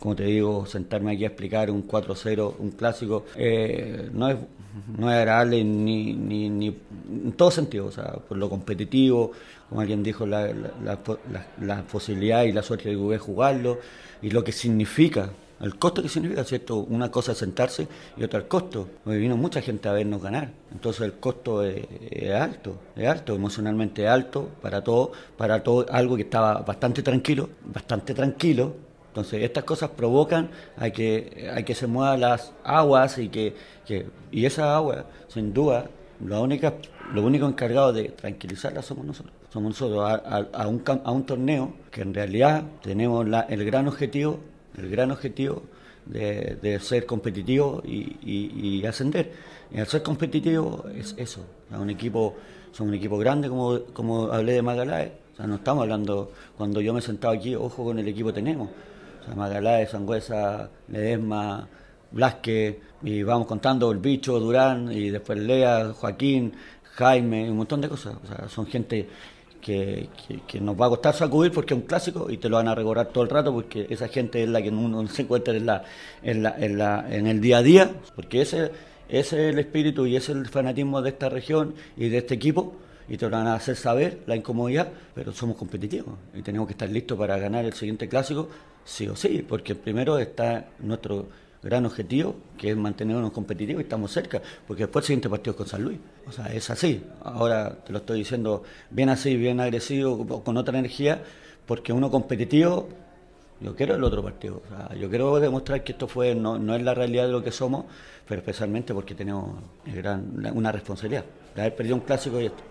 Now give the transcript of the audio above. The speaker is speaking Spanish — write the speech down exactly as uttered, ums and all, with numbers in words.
Como te digo, sentarme aquí a explicar un cuatro cero, un clásico, eh, no es no es agradable ni, ni, ni en todo sentido, o sea, por lo competitivo, como alguien dijo, la, la, la, la, la posibilidad y la suerte de poder jugarlo, y lo que significa, el costo que significa, ¿cierto? Una cosa es sentarse y otra el costo, porque vino mucha gente a vernos ganar, entonces el costo es, es alto, es alto, emocionalmente alto para todo, para todo, algo que estaba bastante tranquilo, bastante tranquilo. Entonces estas cosas provocan a que, a que se muevan las aguas y que, que y esa agua, sin duda, la única, lo único encargado de tranquilizarla somos nosotros. Somos nosotros a, a, a, un, a un torneo que en realidad tenemos la, el gran objetivo, el gran objetivo de, de ser competitivo y, y, y ascender. Y al ser competitivo es eso, es un equipo, son un equipo grande como, como hablé de Magallanes. O sea, no estamos hablando, cuando yo me he sentado aquí, ojo con el equipo que tenemos. O sea, Magallanes, Sangüesa, Ledesma, Blasque, y vamos contando el Bicho, Durán, y después Lea, Joaquín, Jaime, un montón de cosas. O sea, son gente que, que, que nos va a costar sacudir porque es un clásico y te lo van a recordar todo el rato porque esa gente es la que uno se encuentra en, la, en, la, en, la, en el día a día, porque ese, ese es el espíritu y ese es el fanatismo de esta región y de este equipo. Y te lo van a hacer saber la incomodidad, pero somos competitivos y tenemos que estar listos para ganar el siguiente clásico, sí o sí, porque primero está nuestro gran objetivo, que es mantenernos competitivos y estamos cerca, porque después el siguiente partido es con San Luis. O sea, es así. Ahora te lo estoy diciendo bien así, bien agresivo, con otra energía, porque uno competitivo, yo quiero el otro partido. O sea, yo quiero demostrar que esto fue no, no es la realidad de lo que somos, pero especialmente porque tenemos gran, una responsabilidad de haber perdido un clásico y esto.